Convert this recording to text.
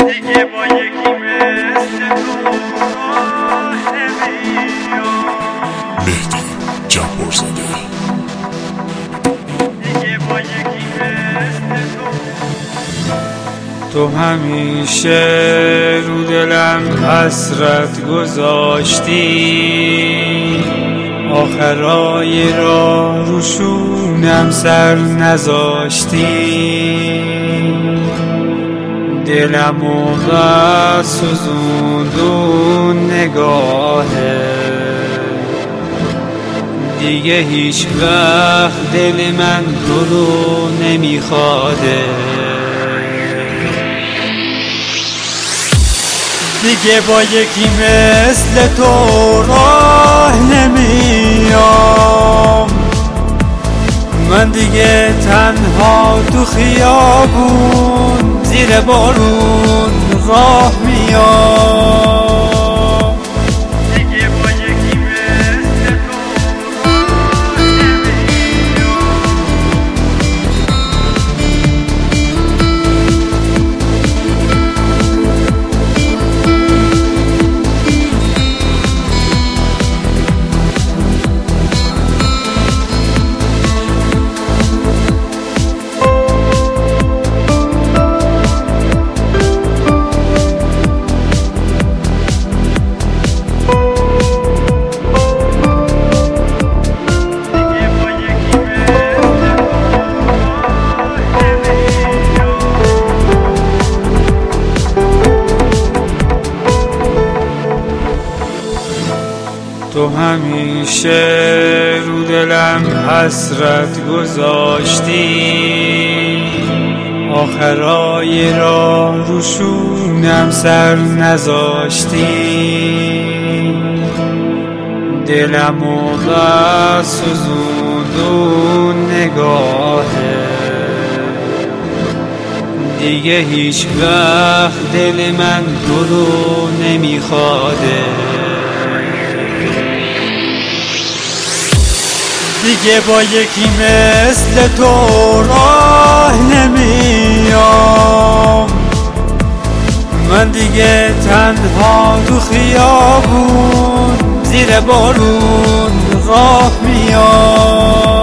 دیگه با یکی مثل تو راه نمیام. مهدی جبارزاده. دیگه با یکی مثل تو همیشه رو دلم حسرت گذاشتی، آخرای راه روشونم سر نذاشتی، دلمو بس سوزوندون نگاهه، دیگه هیچ وقت دل من تو رو نمیخواده. دیگه با یکی مثل تو راه نمیام، من دیگه تنها تو خیابون زیر بارون راه میام. دیگه با یکی مثل تو راه نمیام. تو همیشه رو دلم حسرت گذاشتی، آخرای راه روشونم سر نذاشتی، دلمو بس سوزوندون نگاهه، دیگه هیچ وقت دل من تو رو نمیخواده. دیگه با یکی مثل تو راه نمیام، من دیگه تنها تو خیابون زیر بارون راه میام.